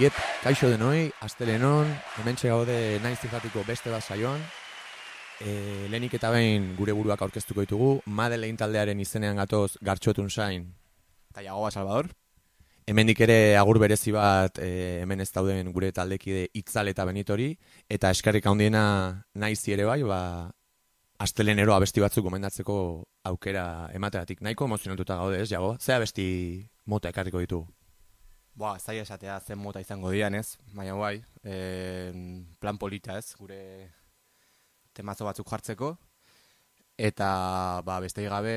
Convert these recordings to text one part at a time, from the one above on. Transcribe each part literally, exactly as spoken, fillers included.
Iep, kaixo denoi, astelenon, hementxe gaude naiz irratiko beste bat saioan. E, lehenik eta behin gure buruak aurkeztuko ditugu, Madeleine taldearen izenean gatoz Gartxotun Sain eta Jagoba Salvador. Hemendik ere agur berezi bat e, hemen ez dauden gure taldekide Itzal eta Benitori, eta eskerrik handiena naizi ere bai, ba, astelenero abesti batzuk gomendatzeko aukera emateatik. Nahiko emozionatuta gaude, ez, Jago? Ze abesti mota ekarriko ditugu? Boa, zai esatea zen mota izango dian, ez? Baina bai, e, plan polita, ez? Gure temazo batzuk jartzeko. Eta, ba, beste gabe,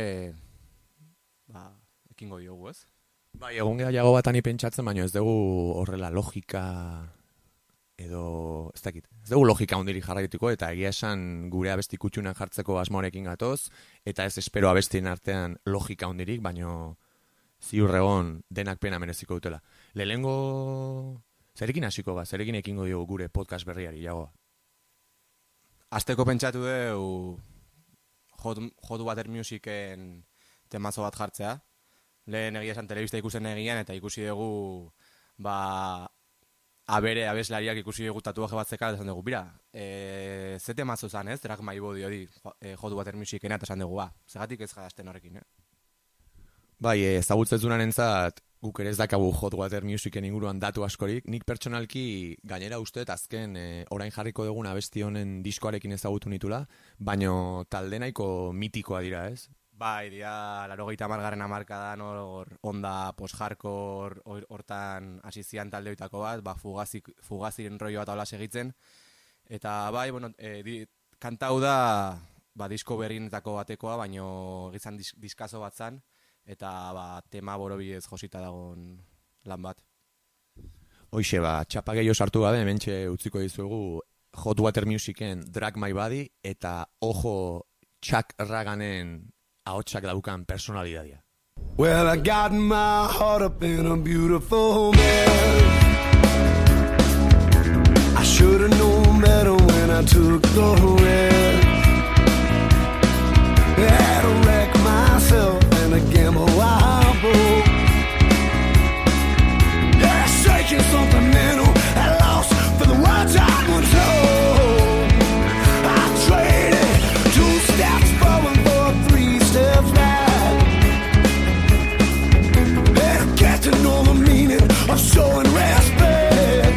ba, ekingo diogu, ez? Bai, egun geha Jago batani pentsatzen, baina ez dugu horrela logika edo, ez dakit, ez dugu logika ondiri jarraituko, eta egia esan gure abesti kutxunak jartzeko asmoarekin gatoz, eta ez espero abestien artean logika ondirik, baina ziur egon denak pena mereziko dutela. Lehengo, zerekin hasiko ba, zerekin ekingo diogu gure podcast berriari, Jagoa? Azteko pentsatu dugu Hot, Hot Water Musicen temazo bat jartzea. Lehen egia esan telebista ikusten egian, eta ikusi dugu, ba, abere abeslariak ikusi dugu tatuaje bat zekara, eta esan dugu, bira, e, ze temazo zan, ez? Drag My Body hori e, Hot Water Musicena, eta esan dugu, ba, zegatik ez jazten horrekin, eh? Bai, ezagutzen zuen entzat, guk ere ez dakagu Hot Water Musicen inguruan datu askorik. Nik pertsonalki gainera uste, azken e, orain jarriko dugun abesti honen diskoarekin ezagutu nitula, baino talde nahiko mitikoa dira, ez? Bai, dira, laro gehieta margarren amarkadan hor onda post-hardcore hortan asizian talde hoitako bat, ba, fugazik, fugaziren rollo bat hola segitzen. Eta bai, bueno, e, di, kanta hau da, ba, disko berrienetako batekoa, baino gizan dis, diskazo bat zan, eta ba, tema borobilez josita dagoen lan bat. Hoixe, ba, txapa gehiago sartu gabe, hementxe utziko dizuegu Hot Water Musicen Drag My Body, eta ojo Chuck Raganen ahotsak daukan personalidadia. Well, I got my heart up in a beautiful man. I should have known better when I took the risk. I had to wreck myself and a gamble I broke. Yeah, shaking something mental I lost for the words I once told. I traded two steps forward for three steps back. And get to know the meaning of showing respect.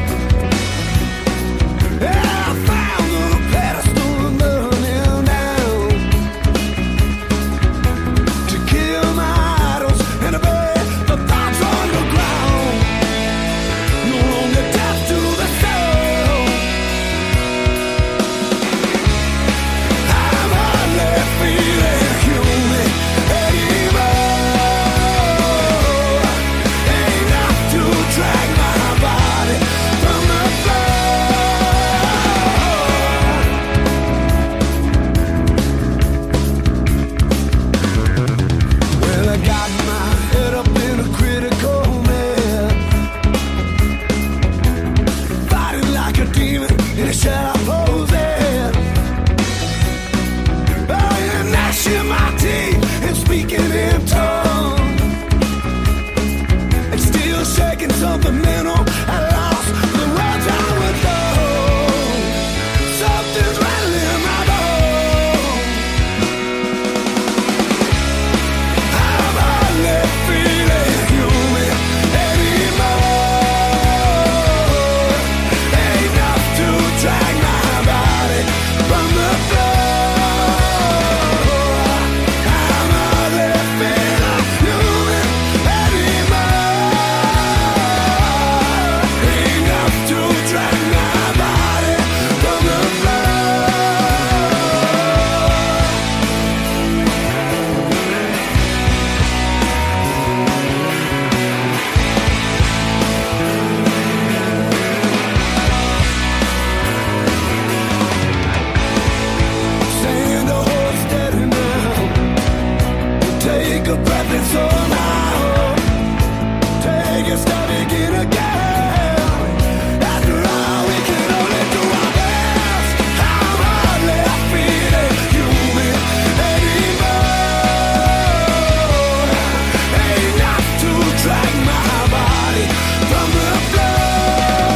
Yeah, I found the pedestal and burning down to kill my idols and to bury the thoughts underground. No longer deaf to the sound. I'm hardly feeling human anymore. Ain't enough to drag my body from the floor. Well, I got my head up in a critical mess, fighting like a demon in a shadow possess. Oh, yeah, gnashing my teeth and speaking in tongues, and still shaking something mental I lost the words I was told. Something's rattling in my bones. I'm hardly feeling human anymore. Ain't enough to drag my body from the floor. I'm hardly feeling human anymore. Ain't enough to drag my body from the floor. Saying the whole steady now. Take a breath and slow now. Take a step, begin again. After all, we can only do our best. I'm hardly feeling human anymore. Ain't enough to drag my body from the floor.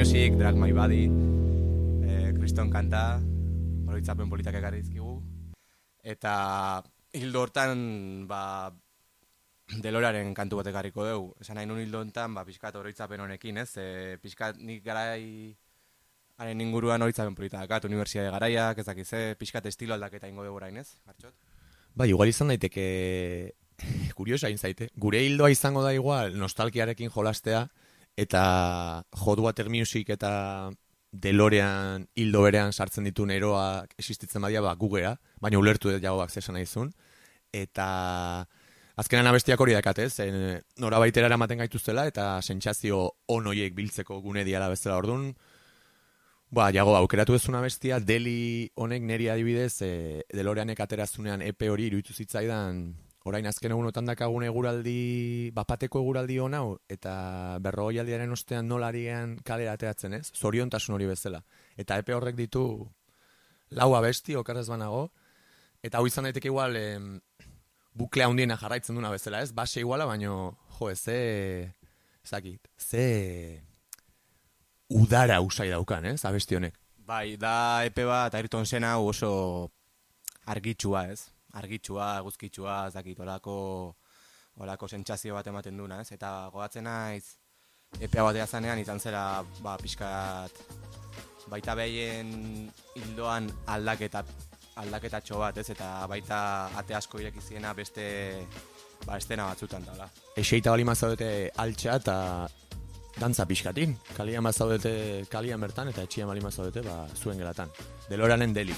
Music, Drag My Body, eh, Kriston kanta, oroitzapen politak ekarri dizkigu. Eta hildo hortan, ba, Deloraren kantu bat ekarriko dugu. Esan nahi nun hildo hontan, ba, pixkat oroitzapen honekin, ez? E, pixkat nik garai haren inguruan oroitzapen politak dakat, unibertsitate garaiak, ez dakiz, pixkat estilo aldaketa ingo dugu orain, ez? Gartxot? Ba, igual izan daiteke kuriosa hain zaite. Gure hildoa izango da igual nostalgiarekin jolastea eta Hot Water Music eta Delorean hildo berean sartzen dituen eroak existitzen badia, ba, gugea, baina ulertu dut jagoak zesan nahizun. Eta azkenan abestiak hori dakatez, nora baitera eramaten gaituztela eta sentsazio on hoiek biltzeko gune diala bezala ordun. Ba, jago, aukeratu ezuna bestia, Deli honek neri adibidez, e, Deloreanek aterazunean E P hori iruditu zitzaidan, orain azken egunotan dakagun eguraldi, bapateko eguraldi hona, eta berrogoi aldiaren ostean nolarian kalera ateratzen ez, zoriontasun hori bezala. Eta E P horrek ditu lau abesti, okarrez banago, eta hau izan daiteke igual em, buklea hundiena jarraitzen duna bezala ez, base iguala, baino, jo, ze, zakit, ze udara usai daukan, ez, abesti honek. Bai, da E P bat Ayrton Senna oso argitsua, ez? Argitsua, eguzkitsua, ez dakit, olako, olako sentsazio bat ematen duna, ez? Eta gogatzen naiz E P batea zanean, izan zera, ba, pixkat, baita behien hildoan aldaketa, aldaketatxo bat, ez? Eta baita ate asko irekiziena beste, ba, estena batzutan dala. Eseita bali mazaudete altxa eta dantza pixkatin. Kalian mazaudete kalian bertan eta etxian bali mazaudete, ba, zuen gelatan. Deloreanen Deli.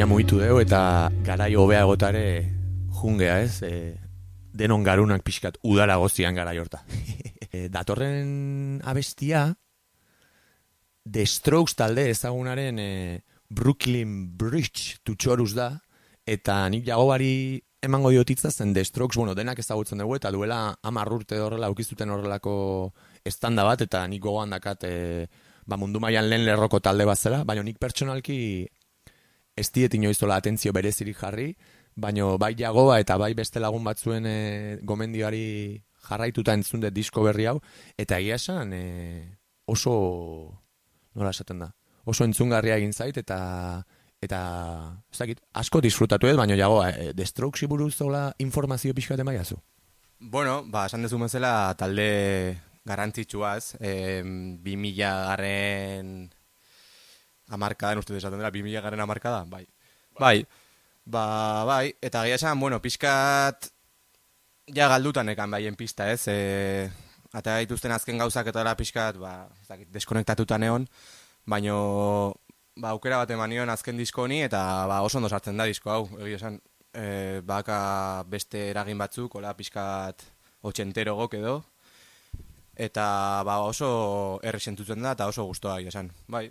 España mugitu dugu eta garai hobea egotare jungea, ez? E, denon garunak pixkat udara gozian garai horta. e, datorren abestia The Strokes talde ezagunaren e, Brooklyn Bridge tutxoruz da, eta nik jagobari emango diotitza zen The Strokes, bueno, denak ezagutzen dugu, eta duela hamar urte horrela aukizuten horrelako estanda bat, eta nik gogoan dakat e, ba, mundu mailan lehen lerroko talde bat zela, baina nik pertsonalki ez diet inoizola atentzio berezirik jarri, baina bai jagoa eta bai beste lagun batzuen e, gomendioari jarraituta entzun dut disko berri hau, eta egia esan e, oso, nola esaten da, oso entzungarria egin zait, eta eta ez dakit, asko disfrutatu ez, baina jagoa, e, The Strokesi buruz zola informazio pixka emaia zu? Bueno, ba, esan dezu bezala talde garrantzitsuaz, eh, bi mila garren amarkadan, uste desaten dela, bi mila garren amarkada, bai. Bai, ba, bai, eta gira esan, bueno, pixkat ja galdutan ekan baien pista, ez? E, eta gaituzten azken gauzak eta dela pixkat, ba, ez dakit, deskonektatutan egon, baino, ba, aukera bat eman nion azken disko honi, eta ba, oso ondo sartzen da disko hau, egia esan, e, baka beste eragin batzuk, hola, pixkat otxentero gok edo, eta ba, oso erresentutzen da, eta oso gustoa egia esan, bai.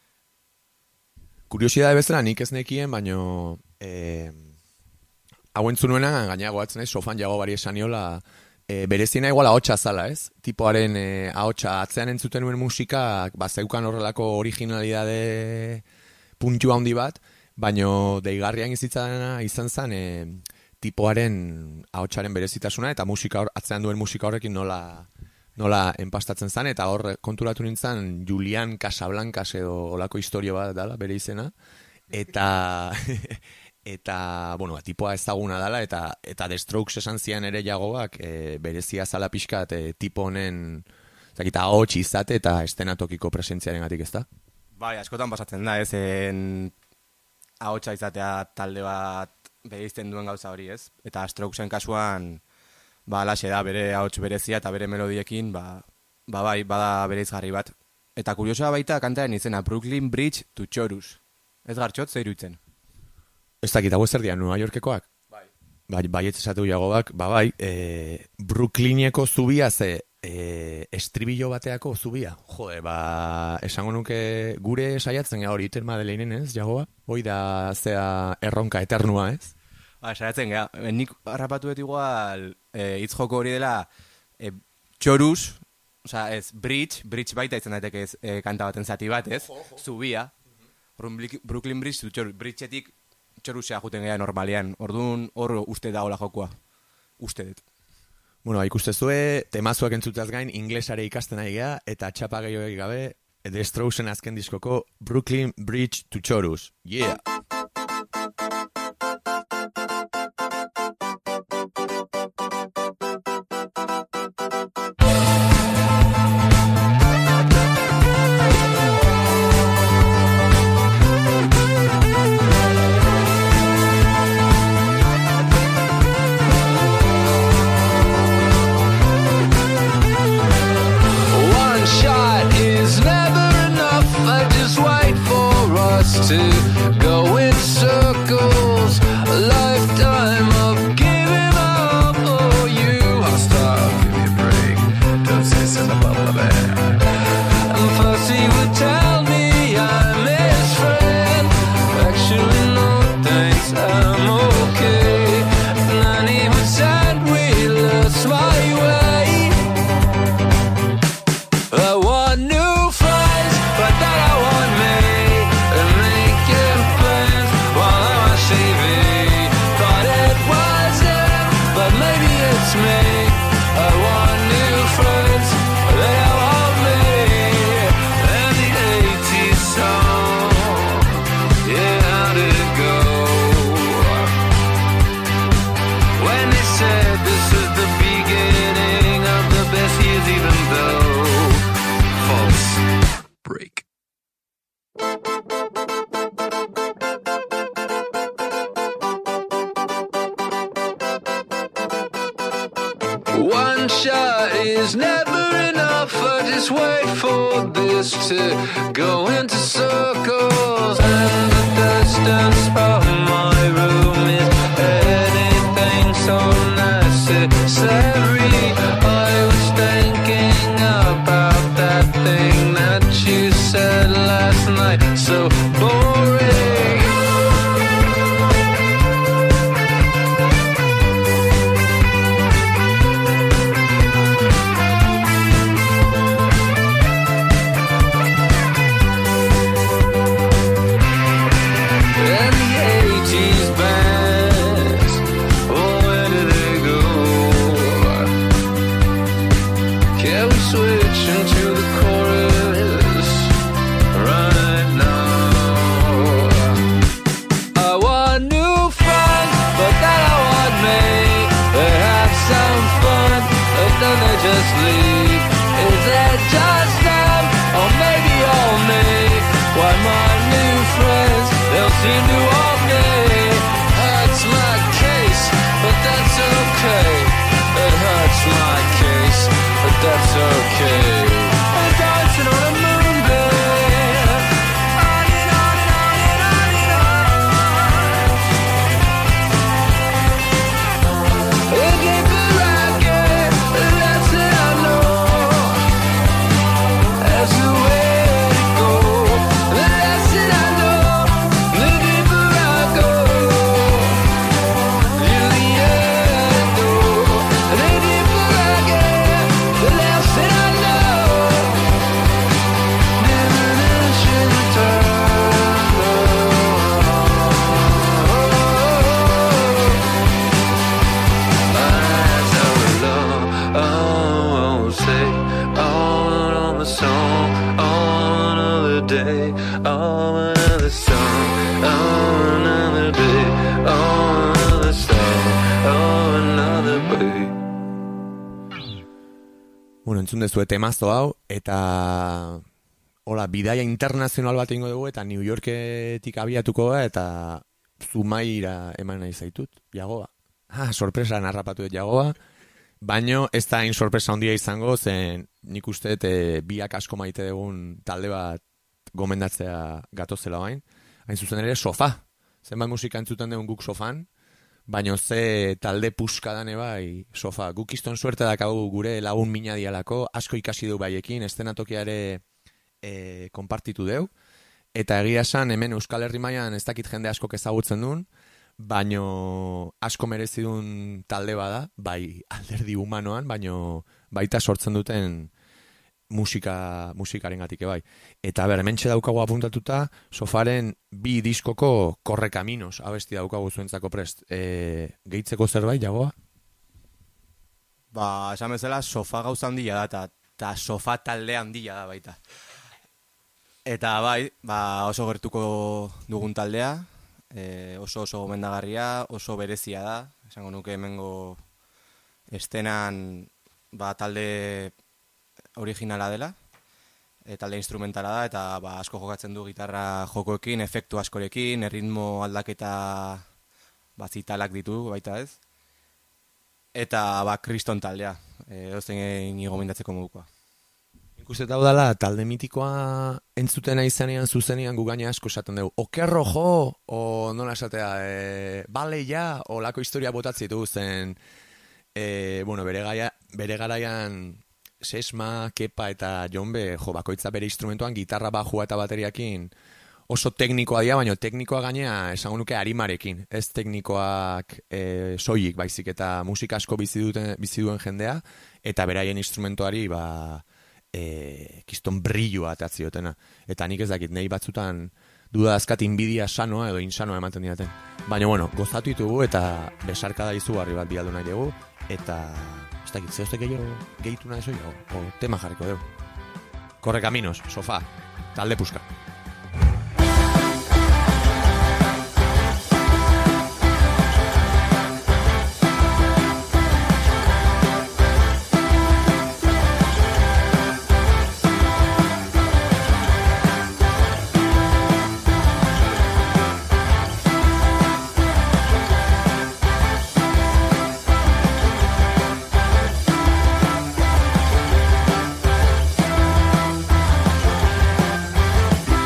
Kuriosidade bezala nik ez nekien, baino eh, hau entzunuena gaina goatzen ez, sofan jago bari esan niola, e, berezina iguala ahotsa zala, ez? Tipoaren e, ahotsa atzean entzuten nuen musika, ba, zeukan horrelako originalidade puntu handi bat, baino deigarrian izitzana izan zen e, tipoaren ahotsaren berezitasuna, eta musika hor, atzean duen musika horrekin nola nola enpastatzen zen, eta hor konturatu nintzen Julian Casablancas edo olako historio bat dala, bere izena, eta eta, bueno, tipoa ezaguna dala, eta eta The Strokes esan zian ere jagoak, e, berezia zala pixkat, e, tipo honen, zakita, ahots izate eta estenatokiko presentziaren gatik, ezta? Bai, askotan pasatzen da, ez, en ahotsa izatea talde bat bereizten duen gauza hori, ez? Eta Strokesen kasuan, ba, alaxe da, bere ahots berezia eta bere melodiekin, ba, ba bai, bada bere izgarri bat. Eta kuriosoa baita kantaren izena, Brooklyn Bridge to Chorus. Ez gartxot, zer iruditzen? Ez dakit, hau ez erdian, Nueva Yorkekoak? Bai. Bai, bai, ez esatu jagoak, ba bai, e, Brooklyneko zubia ze e, estribillo bateako zubia. Jode, ba, esango nuke gure saiatzen ga hori iter Madeleinen, ez, jagoa? Hoi da, zea erronka eternua, ez? Ba, saiatzen gara, nik harrapatu dut igual e, hitz joko hori dela e, Chorus, oza, ez, Bridge, Bridge baita izan daiteke ez, e, kanta baten zati bat, ez, zubia, mm-hmm. Brooklyn Bridge to Chorus, Bridgeetik Chorusea juten gara normalian, orduan hor uste da hola jokoa, uste dut. Bueno, ikustezue, temazuak entzutaz gain, inglesare ikasten ari gara, eta txapa gehiago gabe, The Strokesen azken diskoko Brooklyn Bridge to Chorus, yeah! To go in circles, a lifetime of giving up. Oh, you I'll stop, give me a break. Don't say it's in the bubble of air. And first he would tell me I'm his friend. Actually, no thanks, I'm okay. And then he would send me lost my way. I want new friends, but then I want me. Me, I want new friends, they want me. And the eighties song, yeah, how'd it go? When they said this is the beginning of the best years, even though false break. One shot is never enough. I just wait for this to go into circles, and the distance from so necessary. I was thinking about that thing that you said last night, so boring. And the eighties bands, oh, where did they go? Can we switch into the chorus right now? I want new friends, but then I want me. They have some fun, but then they just leave. Is it just them, or maybe all me? Why my new friends, they'll seem to all me. Hurts my case, but that's okay. It hurts my case, but that's okay. I'm dancing on a moonbeam, on and on and on and on and on. The deeper I get, the less that I know. That's the way to go. The less that I know, the deeper I go. In the end, though, the deeper I get, the less that I know. Diminishing return. Oh, say, on another song, on another day, on another song, on another day, on another song, on another day. Bueno, entzun dezue temazo hau, eta hola, bidaia internazional bat ingo dugu, eta New Yorketik abiatuko da, eta Zumaira eman nahi zaitut, Jagoa. Ah, sorpresa narrapatu dut Jagoa, baino ez da hain sorpresa handia izango, zen nik uste dut e, biak asko maite dugun talde bat gomendatzea gatozela bain. Hain zuzen ere, Sofa. Zenbat musika entzuten dugun guk Sofan, baino ze talde puskadan bai Sofa. Guk izton suerte dakagu gure lagun mina dialako, asko ikasi du baiekin, eszenatokiare e, konpartitu deu, eta egia esan hemen Euskal Herri mailan ez dakit jende askok ezagutzen duen, baino asko merezi duen talde bada, bai alderdi humanoan, baino baita sortzen duten musika musikarengatik bai. Eta ber, hementxe daukagu apuntatuta Sofaren bi diskoko Korrekaminos abesti daukagu zuentzako prest. E, gehitzeko zerbait, Jagoa? Ba, esan bezala, Sofa gauza handia da, eta ta Sofa talde handia da baita. Eta bai, ba, oso gertuko dugun taldea, e, oso oso gomendagarria, oso berezia da, esango nuke hemengo estenan ba, talde originala dela, e, talde instrumentala da, eta ba, asko jokatzen du gitarra jokoekin, efektu askorekin, erritmo aldaketa ba, zitalak ditu baita ez, eta ba, kriston taldea, e, ozen gomendatzeko modukoa. Ikusten hau dela, talde mitikoa entzutena izanean zuzenean gugaina asko esaten dugu. Okerro jo, o nola esatea, e, bale ja, o lako historia botatzitu zen, e, bueno, bere, gaia, bere garaian Sesma, Kepa eta Jonbe, jo, bakoitza bere instrumentuan, gitarra, bajua eta bateriakin oso teknikoa dira, baina teknikoa gainea esango nuke arimarekin, ez teknikoak e, soilik baizik, eta musika asko bizi duten, bizi duen jendea, eta beraien instrumentuari, ba, E, kiston brillua ataziotena. Eta nik ez dakit, nahi batzutan duda azkat inbidia sanoa edo insanoa ematen diaten. Baina, bueno, gozatu ditugu eta besarka da izugarri bat bialdu nahi dugu. Eta, ez dakit, zehozte gehiago gehitu nahi zoi, o, o tema jarriko dugu. Korrekaminos, Sofa, talde puska. Thank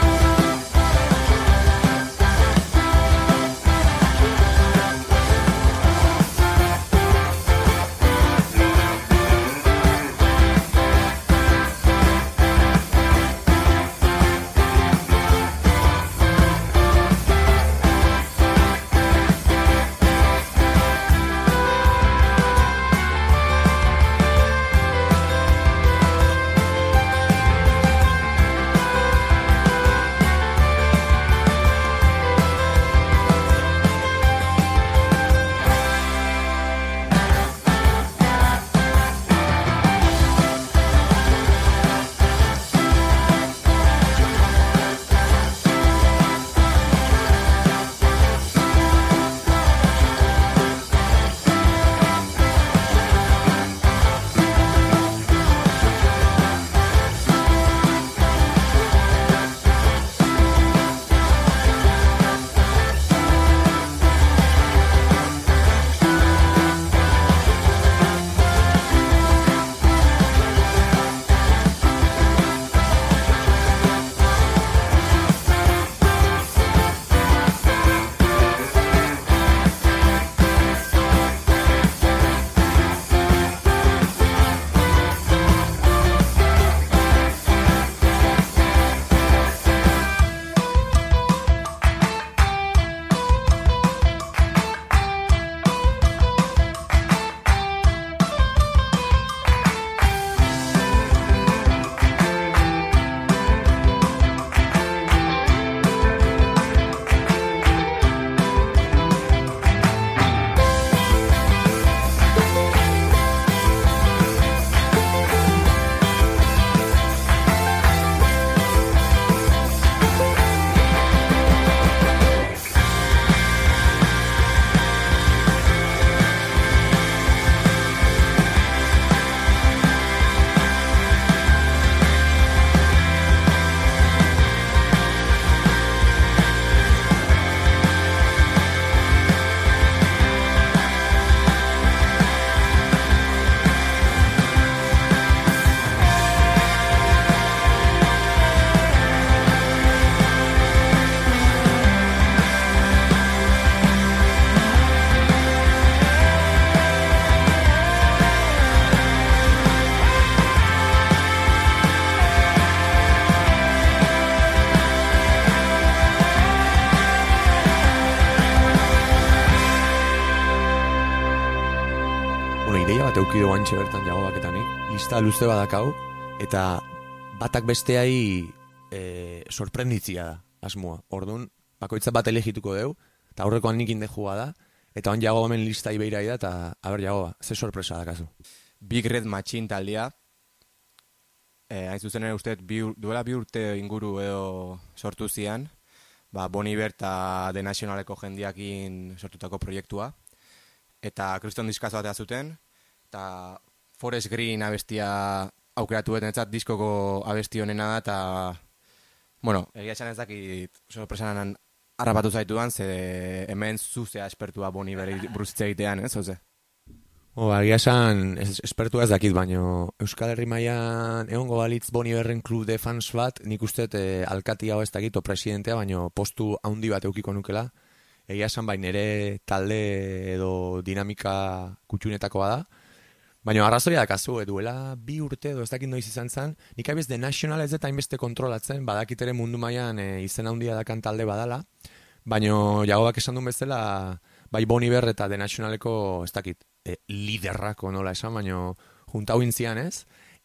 bueno, ideia bat eukidu guantxe bertan jago baketanik, lista luze badakau, eta batak besteai e, sorprenditzia da, asmoa. Orduan, bakoitza bat elegituko deu, eta aurrekoan nik indejua da, eta on jago hemen lista ibeirai da, eta, haber, jagoa, ze sorpresa dakazu. Big Red Machine taldea, eh, hain zuzen ere uste bi, ur- duela bi urte inguru edo sortu zian, ba, Bon Iver eta The Nationaleko jendiakin sortutako proiektua, eta kriston diskazo batea zuten, eta Forest Green abestia aukeratu betenetzat diskoko abesti honena da, eta, bueno, egia esan ez dakit sorpresanan harrapatu zaitudan, ze hemen zuzea espertua Bon Iver buruzitze egitean, ez, oze? O, agia esan, ez, espertua ez dakit, baino Euskal Herri mailan egongo balitz Bon Iverren klub de fans bat, nik uste e, alkati hau ez dakit, o presidentea, baino postu handi bat eukiko nukela. Egia esan, bai, nere talde edo dinamika kutxunetakoa da. Baina arrazoia dakazu, duela bi urte edo ez dakit noiz izan zen, nik abiz The National ez eta hainbeste kontrolatzen, badakit ere mundu mailan e, izen handia dakan talde badala, baina jagobak esan duen bezala, bai Bon Iver eta The Nationaleko ez dakit, e, liderrako nola esan, baina juntau intzian ez,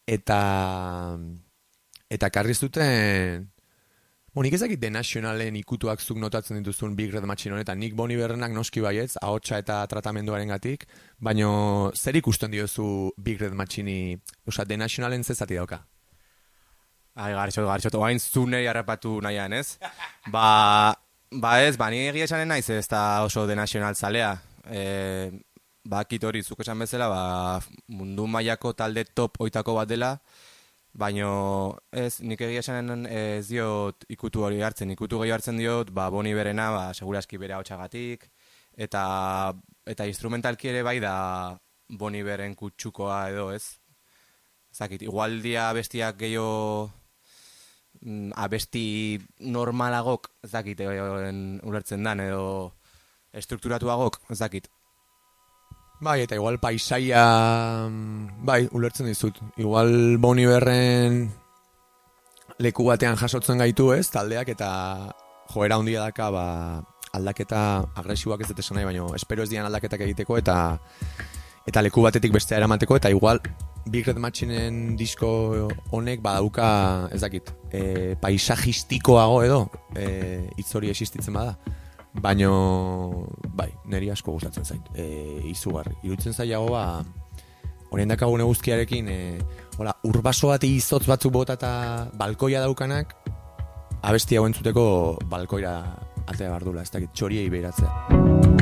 eta eta karriz duten, bon, nik ezakit The Nationalen ikutuak zuk notatzen dituzun Big Red Machine honetan, nik Bon Iverrenak noski baietz, ahotsa eta tratamenduaren gatik, baina zer ikusten diozu Big Red Machine, oza, The Nationalen zezati dauka? Ai, gartxot, gartxot, oain zunei harrapatu nahian, ez? ba, ba ez, ba, ni egia esanen naiz ez da oso The National zalea. E, ba, kit hori, zuk esan bezala, ba, mundu mailako talde top oitako bat dela, baino ez, nik egia esanen ez diot ikutu hori hartzen, ikutu gehi hartzen diot, ba, Bon Iverrena, ba, seguraski bere ahotsagatik, eta, eta instrumentalki ere bai da Bon Iverren kutsukoa edo, ez? Zakit, igual dia bestiak gehiago mm, abesti normalagok, ez dakit, en, ulertzen dan, edo estrukturatuagok, ez dakit. Bai, eta igual paisaia, bai, ulertzen dizut. Igual Bon Iverren leku batean jasotzen gaitu ez, taldeak, eta joera handia daka, ba, aldaketa agresiboak ez dut esan nahi, baina espero ez dian aldaketak egiteko, eta eta leku batetik bestea eramateko, eta igual Big Red Machinen disko honek badauka, ez dakit, e, paisajistikoago edo, e, hitz hori existitzen bada. Baina, bai, niri asko gustatzen zait, e, izugarri. Iruditzen zailago, ba, horien dakagune guztiarekin, e, hola, urbaso bat izotz batzuk bota eta balkoia daukanak, abesti hau entzuteko balkoira atea bardula, ez dakit, txoriei behiratzea.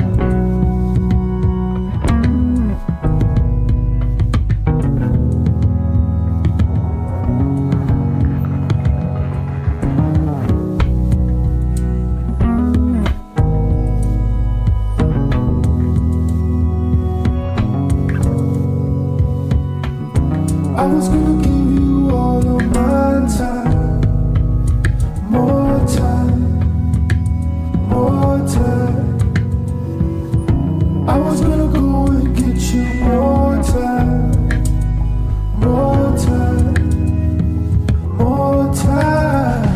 I was gonna give you all of my time, more time, more time. I was gonna go and get you more time, more time, more time.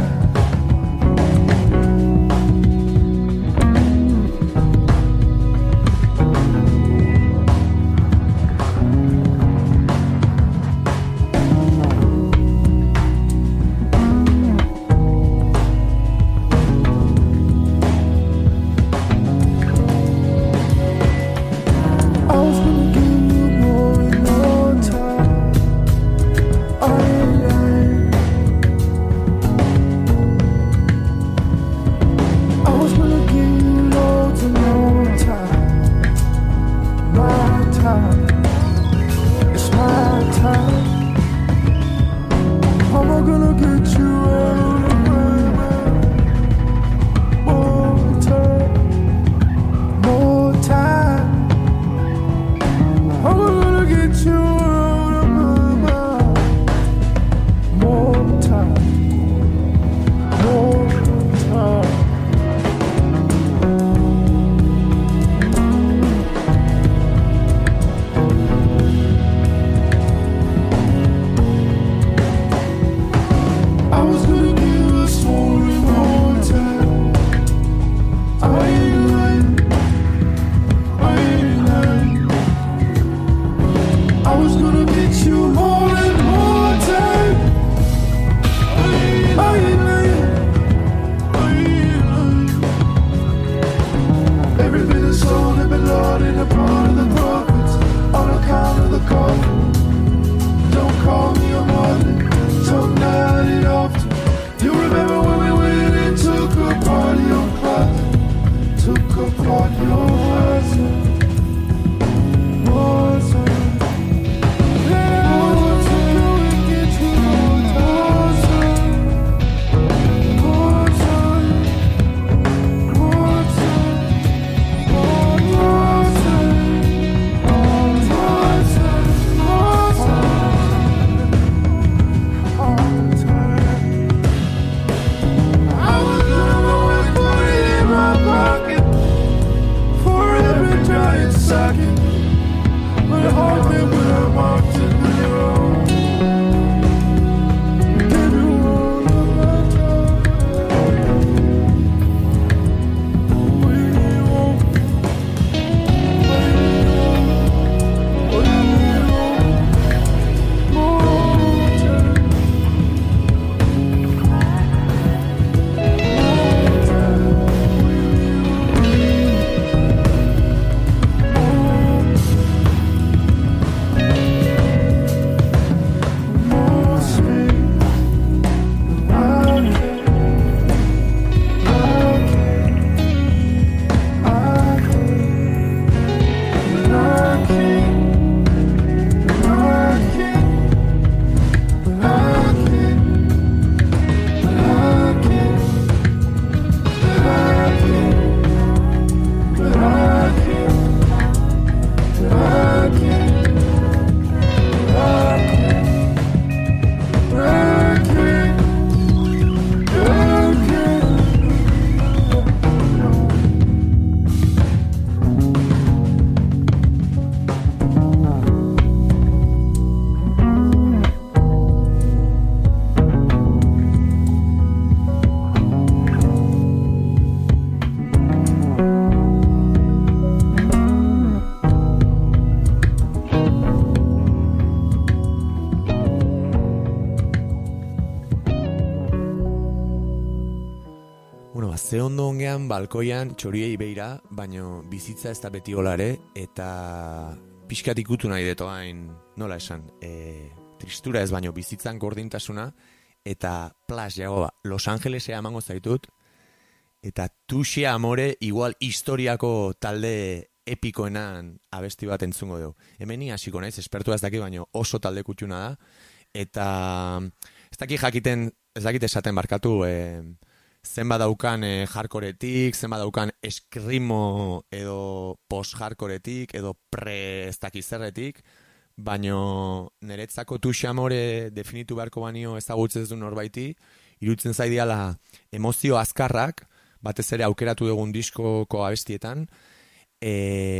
ze ondo ongean balkoian txoriei beira, baino bizitza ez da beti olare, eta pixkat ikutu nahi detoain, nola esan, e, tristura ez baino bizitzan gordintasuna, eta plas jago ba, Los Angelesea emango zaitut, eta Tuxe Amore igual historiako talde epikoenan abesti bat entzungo dugu. Hemen ni hasiko naiz, espertua ez daki, baino oso talde kutxuna da, eta ez daki jakiten, ez dakit esaten barkatu, e, zenba daukan e, hardcoretik, zenba daukan eskrimo edo post-hardcoretik, edo pre ez daki zerretik, baino niretzako Tuxe Amore definitu beharko banio ezagutzen ez du norbaiti, irutzen zaidiala emozio azkarrak, batez ere aukeratu dugun diskoko abestietan, e,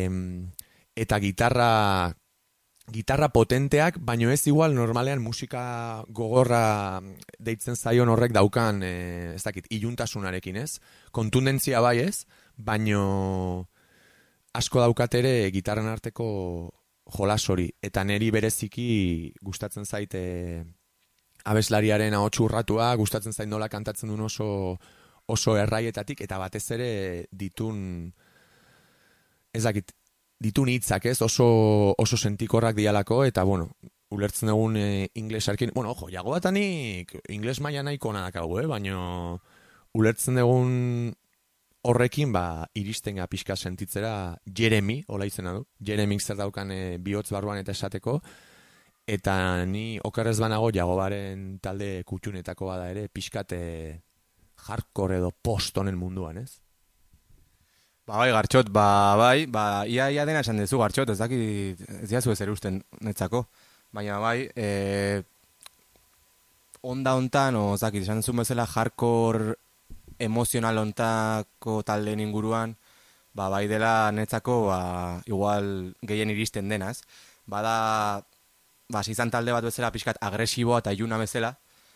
eta gitarra gitarra potenteak, baino ez igual normalean musika gogorra deitzen zaion horrek daukan, e, ez dakit, iluntasunarekin ez, kontundentzia bai ez, baino asko daukat ere gitarren arteko jolas hori, eta neri bereziki gustatzen zaite abeslariaren ahots urratua, gustatzen zait nola kantatzen duen oso oso erraietatik, eta batez ere ditun, ez dakit, ditun hitzak, ez, oso, oso sentikorrak dialako, eta, bueno, ulertzen dugun e, inglesarkin, bueno, ojo, jago batanik ingles maila nahiko nadakau, eh, baina ulertzen dugun horrekin, ba, iristenga pixka sentitzera Jeremy, hola izena du, Jeremyk zer daukan e, bihotz barruan eta esateko, eta ni okerrez banago jagobaren talde kutxunetako bada ere, pixkat hardcore edo post honen munduan, ez? Ba, bai, Gartxot, ba, bai, ba, ia, ia dena esan dezu, Gartxot, ez dakit, ez diazu ezer usten netzako, baina bai, e, onda hontan, o, ez dakit, esan dezun bezala, hardcore emozional hontako taldeen inguruan, ba, bai dela netzako, ba, igual gehien iristen denaz, bada, ba, izan talde bat bezala pixkat agresiboa eta iluna bezala,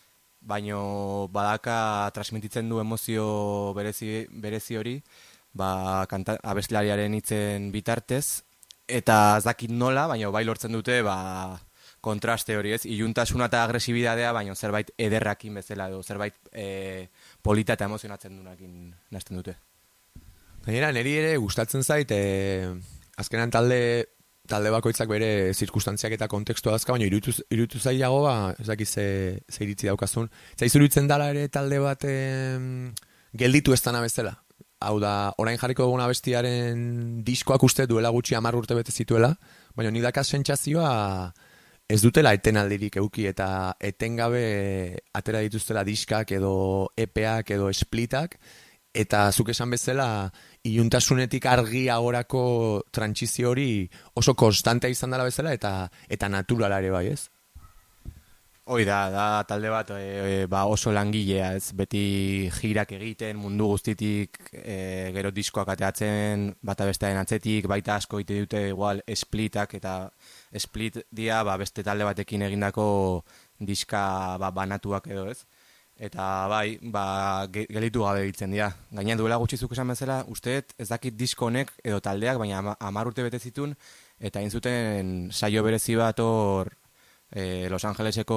baino badaka transmititzen du emozio berezi, berezi hori, ba, kanta, abeslariaren hitzen bitartez, eta ez dakit nola, baina bai lortzen dute, ba, kontraste hori ez, iluntasuna eta agresibidadea, baina zerbait ederrakin bezala, edo zerbait e, polita eta emozionatzen dunakin nazten dute. Gainera, niri ere gustatzen zait, e, azkenan talde talde bakoitzak bere zirkustantziak eta kontekstua dazka, baina irutu, irutu zailago, ba, ez dakit ze, ze iritzi daukazun. Zaiz iruditzen dala ere talde bat e, gelditu ez dana bezala. Hau da, orain jarriko duguna bestiaren diskoak uste duela gutxi hamar urte bete zituela, baina nik dakaz sentsazioa ez dutela etenaldirik euki eta etengabe atera dituztela diskak edo E P-ak edo splitak, eta zuk esan bezala iluntasunetik argi agorako trantsizio hori oso konstantea izan dela bezala eta eta naturala ere bai, ez? Hoi da, da talde bat e, e, ba oso langilea, ez, beti girak egiten, mundu guztitik e, gero diskoak ateatzen, bata bestearen atzetik, baita asko egite dute igual splitak, eta split dia ba, beste talde batekin egindako diska ba, banatuak edo, ez? Eta bai, ba, gelitu gabe ditzen dira. Gaina duela gutxizuk esan bezala, usteet ez dakit disko honek edo taldeak, baina hamar urte bete zitun, eta egin zuten saio berezi bat hor e, Los Angeleseko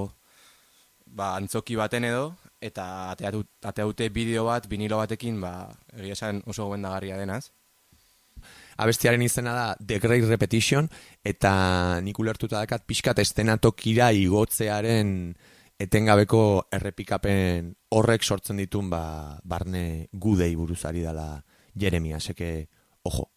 ba, antzoki baten edo, eta ateaute bideo bat, vinilo batekin, ba, egia esan oso gomendagarria denaz. Abestiaren izena da The Great Repetition, eta nik ulertuta dakat pixkat estenatokira igotzearen etengabeko errepikapen horrek sortzen ditun ba, barne gudei buruzari dela Jeremia, seke, ojo.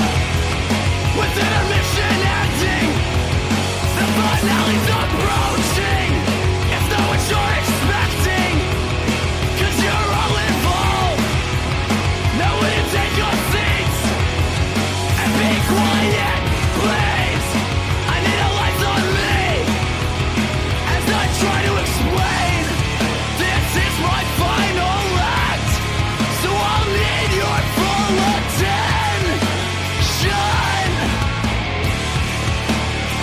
With intermission ending, the finale's approaching. It's not what you're expecting, 'cause you're all involved. Now will you take your seats and be quiet, please? I need a light on me as I try to explain. This is my final act, so I'll need your full attention.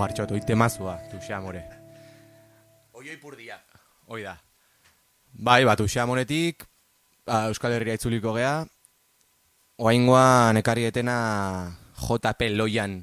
martxot, oi temazua, Tuxe Amore. Oioi purdia. Hoi da. Bai, ba, Tuxe Amoretik, ba, Euskal Herria itzuliko gea, oaingoan ekarietena J P Loian,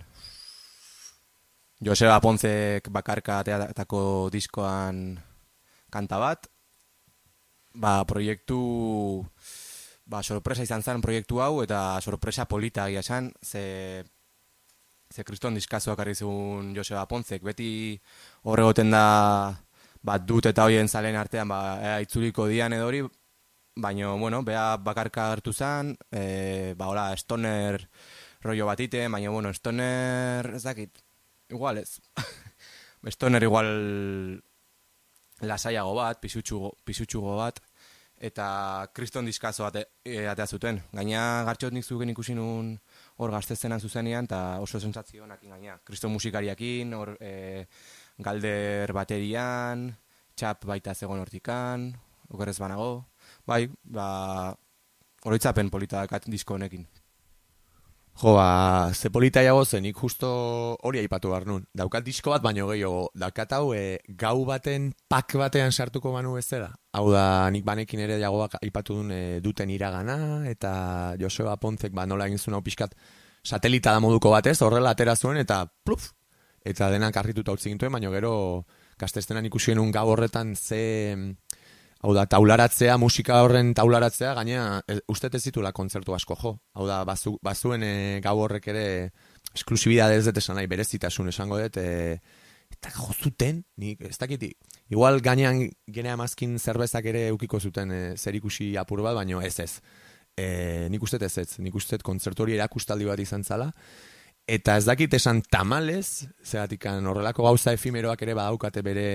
Joseba Ponzek bakarka ateatako diskoan kanta bat, ba, proiektu, ba, sorpresa izan zen proiektu hau, eta sorpresa polita egia esan, ze, ze kriston diskazoak arri zigun Joseba Ponzek, beti horregoten da, bat dut eta hoien zalen artean, ba, ea, itzuliko dian edo hori, baina, bueno, bea bakarka hartu zen, e, ba, hola, stoner rollo batite, baina, bueno, stoner, ez dakit, igual ez. Stoner igual lasaiago bat, pisutxugo, pisutxugo bat, eta kriston diskazo ate, e, atea zuten. Gaina gartxot nik zuken ikusi nun hor gaztezenan zuzenean, eta oso sentsazio honakin gaina. Kriston musikariakin, hor e, galder baterian, txap baita zegoen hortikan, okerrez banago. Bai, ba, oroitzapen polita dakat disko honekin. Jo, ba, ze polita jago zen, nik justo hori aipatu behar nun. Daukat disko bat, baino gehiago. Daukat hau, e, gau baten, pak batean sartuko banu bezala. Hau da, nik banekin ere jagoak aipatu duen e, duten iragana, eta Joseba Ponzek, ba, nola egin zuen hau pixkat satelita da moduko batez, horrela atera zuen, eta pluf! Eta denak harrituta utzi gintuen, baino gero gaztestenan ikusi genuen gau horretan ze... Hau da, taularatzea, musika horren taularatzea, gaina e, uste ez zitula kontzertu asko jo. Hau da, bazu, bazuen e, gau horrek ere esklusibidade ez dut esan nahi, berezitasun esango dut, e, eta jo zuten, nik, ez dakit, igual gainean genea emazkin zerbezak ere eukiko zuten e, zer ikusi apur bat, baina ez ez. E, nik uste ez ez, nik uste kontzertu hori erakustaldi bat izan zala, eta ez dakit esan tamalez, zeratikan horrelako gauza efimeroak ere badaukate bere...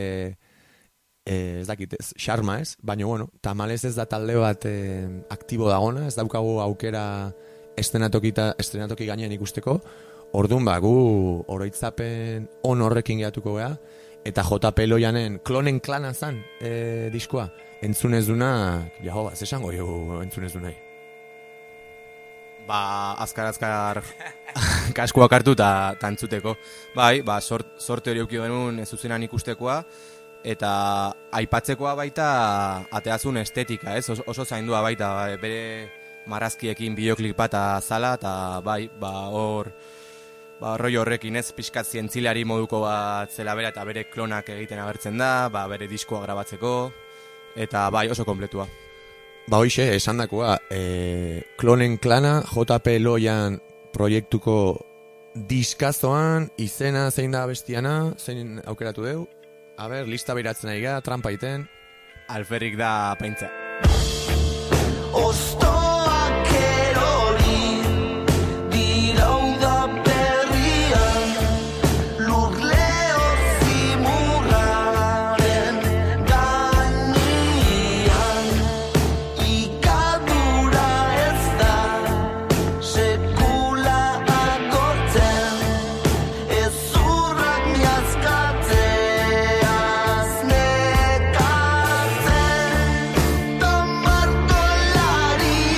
Eh, ez dakit ez, xarma ez, baina bueno, tamalez ez da talde bat eh, aktibo dagona, ez daukagu aukera estenatoki, estenatoki gainean ikusteko, orduan ba, gu oroitzapen on horrekin gehatuko gea, eta J P Loianen klonen klana zan eh, diskoa, entzunez duna, jaho, ez esango jo entzunez dunai. Ba, azkar-azkar kaskuak hartu eta tantzuteko. Bai, ba, sort, sorte hori eukio genuen ez zuzenan ikustekoa, eta aipatzekoa baita ateazun estetika, ez? Oso, oso zaindua baita, bere marrazkiekin bideoklip bat azala, eta bai, ba, hor, ba, rollo horrekin ez, pixkat zientzilari moduko bat zela bera, eta bere klonak egiten agertzen da, ba, bere diskoa grabatzeko, eta bai, oso kompletua. Ba, hoxe, esan dakoa, e, klonen klana, J P Loian proiektuko diskazoan, izena zein da bestiana, zein aukeratu deu, a ber, lista behiratzen ari gara, trampa iten. Alferrik da paintza. Ostoak erori dira uda berrian, lurleo zimurraren gainean, ikadura ez da sekula agortzen, ezurrak miazkatzen. Tomar dolaria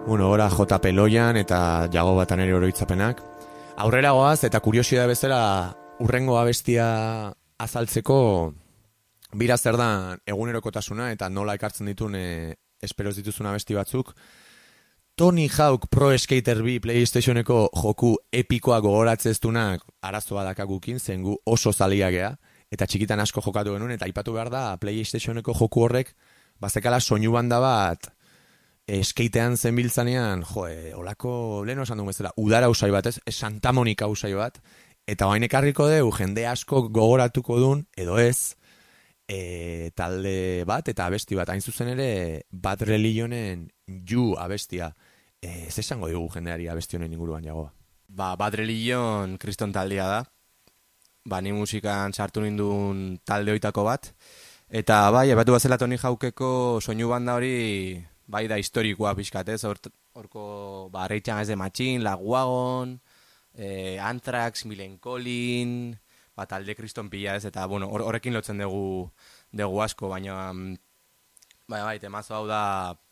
Bueno, ora J P Loian eta Jago Batan ere oroitzapenak. Aurrera goaz eta kuriosidade bezala urrengo abestia azaltzeko bira zer da egunerokotasuna eta nola ekartzen ditun e, esperoz dituzun abesti batzuk. Tony Hawk Pro Skater bi PlayStationeko joku epikoa gogoratzeztunak arazoa dakagukin, zen gu oso zaliagea, eta txikitan asko jokatu genuen, eta aipatu behar da PlayStationeko joku horrek, bazekala soinu banda bat, e, skatean zenbiltzanean, jo, e, olako, lehen esan dugu bezala, udara usai bat, ez, Santa Monica usai bat, eta bain ekarriko deu, jende asko gogoratuko dun, edo ez, e, talde bat, eta abesti bat, hain zuzen ere, Bad Religionen You abestia. E, ez esango dugu jendeari abesti honen inguruan Jagoa? Ba, Bad Religion kriston taldea da. Ba, ni musikan sartu nindun talde hoitako bat. Eta bai, ebatu bazela Tony Hawkeko soinu banda hori, bai da historikoa pixkat, ez? Horko, ba, Rage Against the Machine, Lagwagon, eh, Anthrax, Millencolin, ba, talde kriston pila, ez? Eta, bueno, horrekin lotzen dugu, dugu asko, baina, bai, bai, temazo hau da,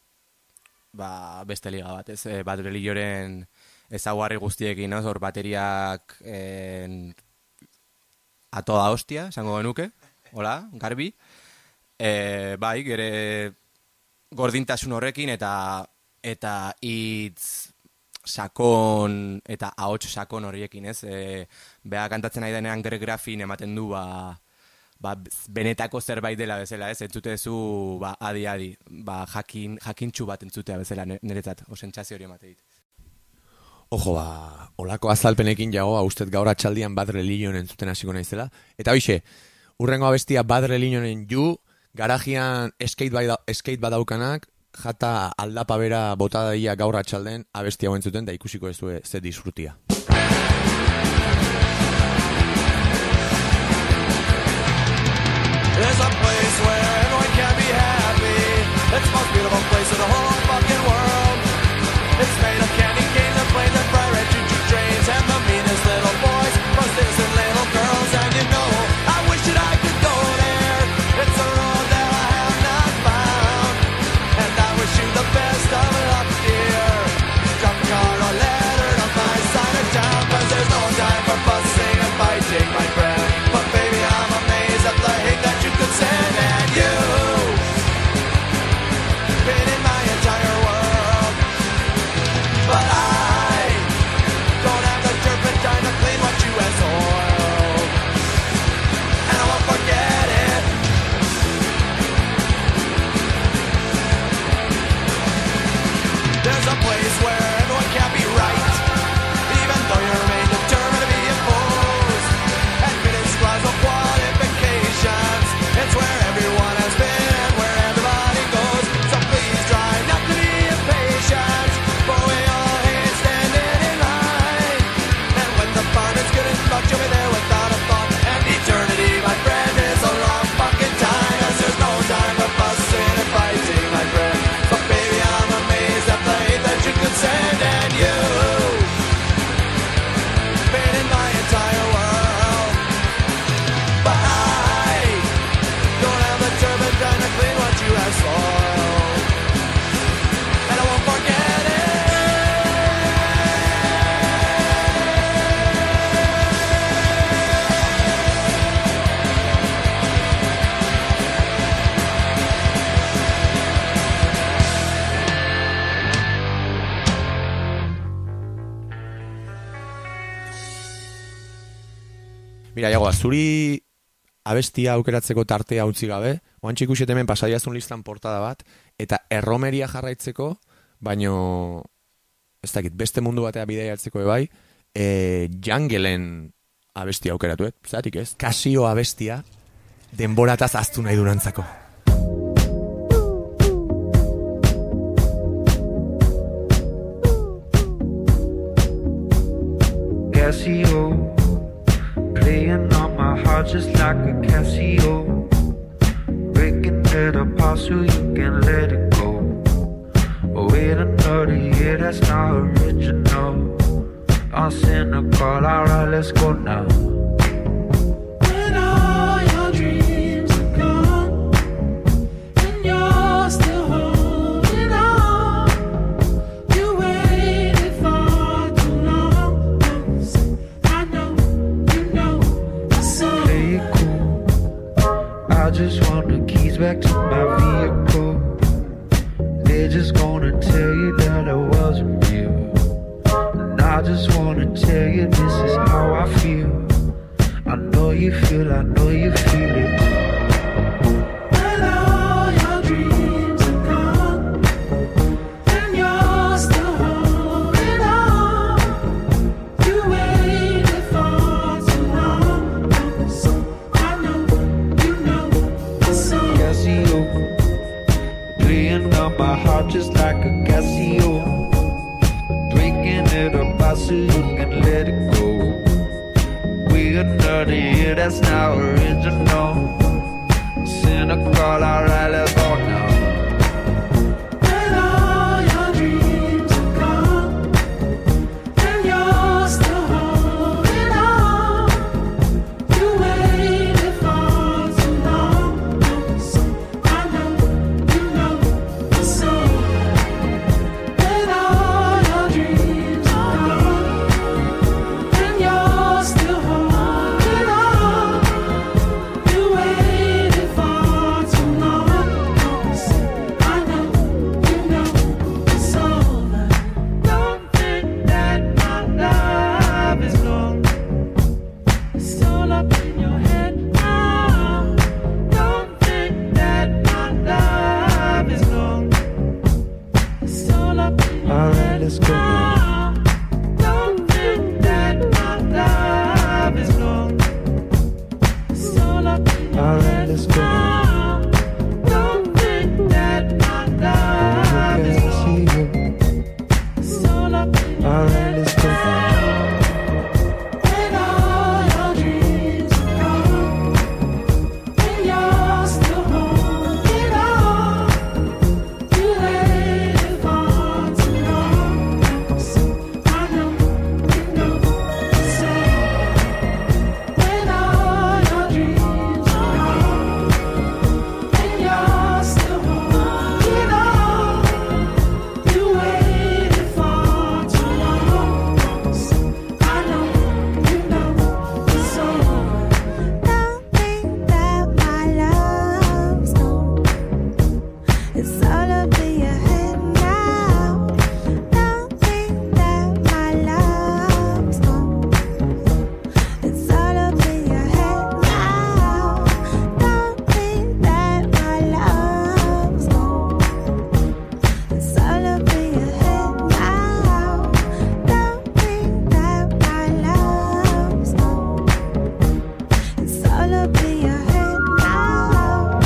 ba, beste liga bat, ez? E, Bad Religionen ezaugarri guztiekin, no? Hor bateriak en, a toda hostia, esango genuke, hola, garbi. E, bai, gere gordintasun horrekin eta eta hitz sakon eta ahots sakon horiekin, ez? E, beha kantatzen nahi denean Greg Graffin ematen du, ba, ba, benetako zerbait dela bezala, ez? Entzutezu, ba, adi-adi, ba, jakin, jakintxu bat entzutea bezala niretzat, o sentsazio hori emate dit. Ojo, ba, olako azalpenekin Jagoa, ustet gaur atxaldian Bad Religion entzuten hasiko naizela. Eta hoxe, urrengo abestia Bad Religionen You, garajian skate, bai da, skate badaukanak, jata aldapa bera botadaia gaur atxalden abestia hau entzuten, da ikusiko ez du ze disfrutia. There's a place where everyone can be happy. It's the most beautiful place in the whole fucking world. It's made of candy canes and planes and bright red choo-choo trains and the meanest little boys, most innocent little girls. And you know, I wish that I could go there. It's a road that I have not found. And I wish you the best of luck, dear. Drop a card or letter on my side of town, 'cause there's no time for fussing and fighting, my friend. But baby, I'm amazed at the hate that you could send. And you been in my entire world, but I don't have the turpentine to clean what you have soiled, and I won't forget it. There's a place where everyone can be right, even though you remain determined to be imposed. Admittance clause of qualifications. It's where everyone has been and where everybody goes. So please try not to be impatient, for we all hate standing in line. And when the fun is good and fucked, you'll be there without a thought. And eternity, my friend, is a long fucking time, 'cause there's no time for fussing and fighting, my friend. But baby, I'm amazed at the hate that you could send. And you been in my entire world, but I don't have the turpentine to clean what you have soiled, and I won't forget it. Mira, Jagoa, zuri abestia aukeratzeko tartea utzi gabe, oantxe ikuset hemen pasadiazun listan portada bat, eta erromeria jarraitzeko, baino, ez dakit, beste mundu batea bidea hartzeko ebai, e, Jungleen abestia aukeratu, eh? Zatik ez? Casio abestia, denborataz aztu nahi durantzako. Casio, playing on my heart just like a Casio, breaking it apart so you can let it go. Oh, wait another year, that's not original. I'm cynical, alright, let's go now. When all your dreams are gone and you're still holding on, you just gonna tell you that I wasn't real. And I just wanna tell you this is how I feel. I know you feel, I know you feel it. When all your dreams are gone, and you're still holding on, you waited for too long. So I know, you know, so Casio, playing on my heart just like a Casio, breaking it apart so you can let it go. We another year, that's not original. Cynical, alright, let's go now. when all your dreams are gone, and you're still holding on, you waited for too long. So I know, you know, so when all your dreams are gone, and you're still holding on, you waited for too long. So I know, you know, it's over. Don't think that my love is gone. It's all up in your head now. Don't think that my love is gone. It's all up in your Alright, head let's go now. now. Don't think that my love is gone. It's all up in your Alright, head let's go now. now. Don't think that my love is gone. Casio, It's all up in your alright, head let's go now. when all your dreams are gone, and you're still holding on, you waited for too long. So I know, you know, so when all your dreams are gone, and you're still holding on, you waited for too long. So I know, you know, it's over. Don't think that my love's gone. It's all up in your head now. Don't think that my love's gone. It's all up in your head now. Don't think that my love's gone. It's all up in your head now. Don't think that my love's gone. It's all up in your head now.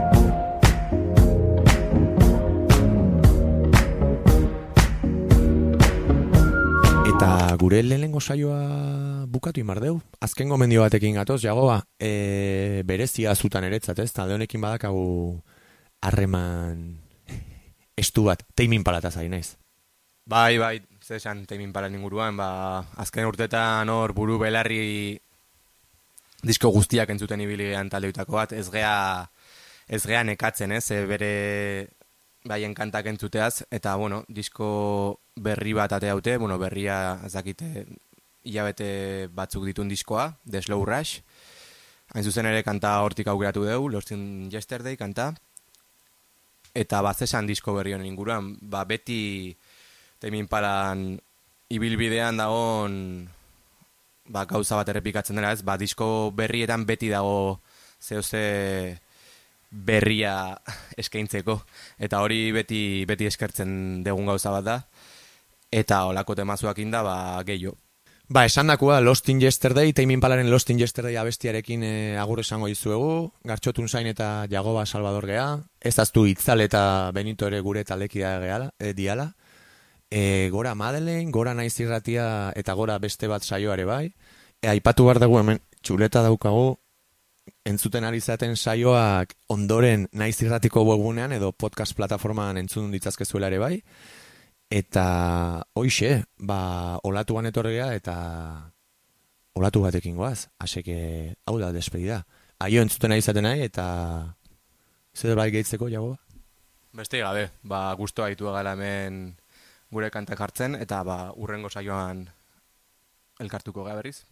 Eta gure lehenengo saioa bukatu imar deu. Azken gomendio batekin gatoz, jagoa, e, berezia zutan eretzat, ez? Talde honekin badakagu harreman estu bat, teimin palataz ari naiz. Bai, bai, zer esan Tame Impalaren inguruan, ba, azken urtetan hor buru belarri disko guztiak entzuten ibili gehan taldeutako bat, ez gea, ez gea nekatzen, ez, e, bere baien kantak entzuteaz, eta, bueno, disko berri bat atea dute, bueno, berria, ez dakite, hilabete batzuk ditun diskoa, The Slow Rush, hain zuzen ere kanta hortik aukeratu dugu, Lost in Yesterday kanta, eta bat zesan disko berri honen inguruan, ba, beti Tame Impalan ibilbidean dagoen ba, gauza bat errepikatzen dela, ez? Ba, disko berrietan beti dago zehose berria eskaintzeko. Eta hori beti beti eskertzen dugun gauza bat da. Eta olako temazuak inda, ba, gehiago. Ba, esan dakua, Lost in Yesterday, Tame Impalaren Lost in Yesterday abestiarekin e, agur esango dizuegu, Gartxotun Zain eta Jagoba Salvador gea, ez aztu Itzal eta Benito ere gure taldekidea gehala, e, diala, e, gora Madeleine, gora Naiz Irratia eta gora beste bat saioare bai, e, aipatu behar dugu hemen txuleta daukagu, entzuten ari zaten saioak ondoren Naiz Irratiko webgunean edo podcast plataformaan entzun ditzazkezuela ere bai, eta hoixe, ba, olatuan etorria eta olatu batekin goaz. Aseke, hau da, despedida. Aio entzuten ari zaten nahi eta zer bai gehitzeko, Jagoba? Beste gabe, ba, guztua ditu gala hemen gure kantak hartzen, eta ba, urrengo saioan elkartuko gara berriz.